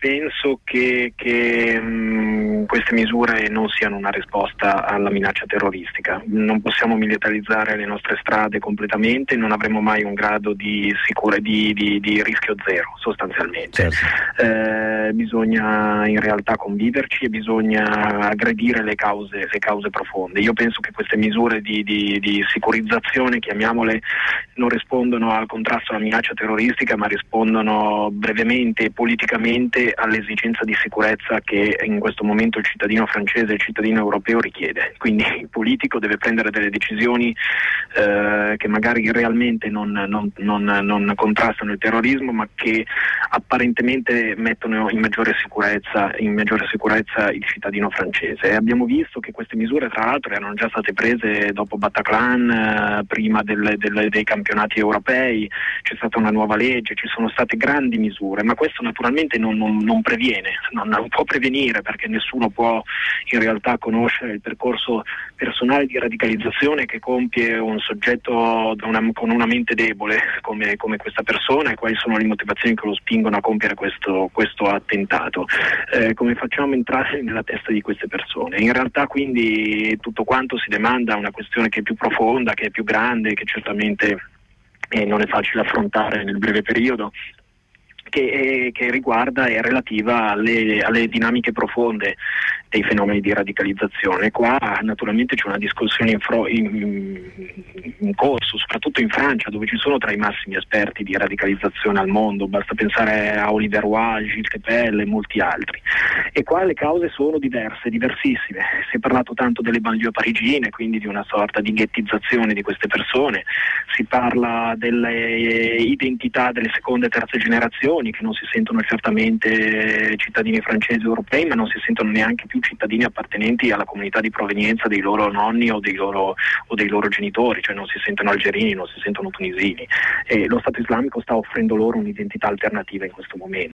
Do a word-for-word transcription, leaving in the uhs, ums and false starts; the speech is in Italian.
penso che, che mh, queste misure non siano una risposta alla minaccia terroristica. Non possiamo militarizzare le nostre strade completamente, non avremo mai un grado di, sicura, di, di, di rischio zero sostanzialmente. Certo. Eh, bisogna in realtà conviverci e bisogna aggredire le cause, le cause profonde. Io penso che queste misure di, di, di sicurizzazione, chiamiamole, non rispondono al contrasto alla minaccia terroristica, ma rispondono brevemente e politicamente all'esigenza di sicurezza che in questo momento il cittadino francese e il cittadino europeo richiede. Quindi il politico deve prendere delle decisioni eh, che magari realmente non, non, non, non contrastano il terrorismo, ma che apparentemente mettono in maggiore sicurezza, in maggiore sicurezza il cittadino francese. E abbiamo visto che queste misure, tra l'altro, erano già state prese dopo Bataclan, eh, prima del, del, dei campionati europei. C'è stata una nuova legge, ci sono state grandi misure, ma questo naturalmente non, non, non previene, non, non può prevenire, perché nessuno può in realtà conoscere il percorso personale di radicalizzazione che compie un soggetto da una, con una mente debole come, come questa persona, e quali sono le motivazioni che lo spingono a compiere questo, questo attentato. Eh, come facciamo a entrare nella testa di queste persone? In realtà quindi tutto quanto si demanda a una questione che è più profonda, che è più grande, che certamente eh, non è facile affrontare nel breve periodo, che, che riguarda e è relativa alle, alle dinamiche profonde dei fenomeni di radicalizzazione. Qua naturalmente c'è una discussione in, fro- in, in corso, soprattutto in Francia, dove ci sono tra i massimi esperti di radicalizzazione al mondo, basta pensare a Oliver Roy, Gilles Kepel e molti altri. E qua le cause sono diverse, diversissime. Si è parlato tanto delle banlieue parigine, quindi di una sorta di ghettizzazione di queste persone, si parla delle identità delle seconde e terze generazioni, che non si sentono certamente cittadini francesi o europei, ma non si sentono neanche più cittadini appartenenti alla comunità di provenienza dei loro nonni o dei loro, o dei loro genitori, cioè non si sentono algerini, non si sentono tunisini. E lo Stato islamico sta offrendo loro un'identità alternativa in questo momento.